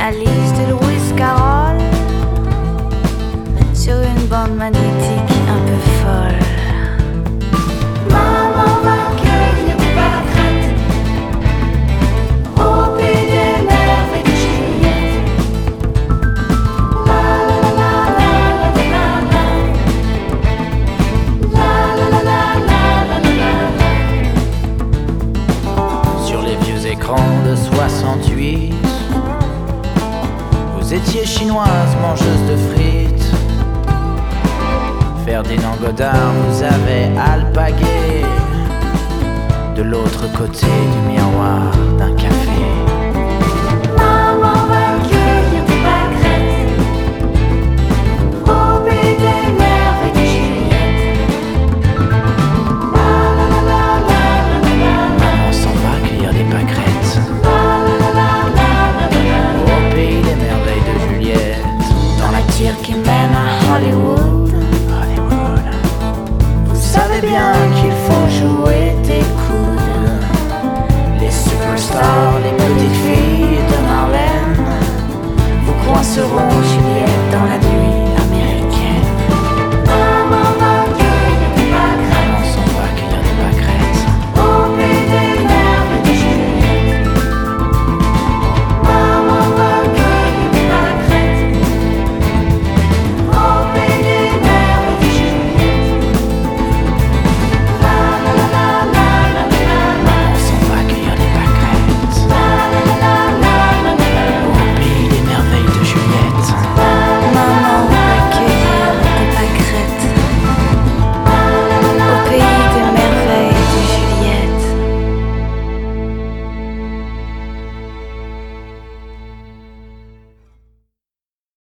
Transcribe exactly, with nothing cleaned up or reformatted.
Alice de Louis Carroll sur une bande magnétique un peu folle. Maman va cueillir des pâquerettes au pays des merveilles de Juliette. La la la la la la la la la la la la. Sur les vieux écrans de soixante-huit, vous étiez chinoise, mangeuse de frites. Ferdinand Godard vous avait alpagué de l'autre côté du miroir d'un café. Maman va cueillir des pâquerettes au pays des merveilles de Juliette. La la la la la la la. Maman s'en va cueillir des pâquerettes La la la la la la. au pays des merveilles de Juliette. Dans la tire qui mène à Hollywood, Hollywood, vous savez bien qu'il faut jouer des coudes. les superstars, les petites filles de Marlène Vous croiseront Juliette dans la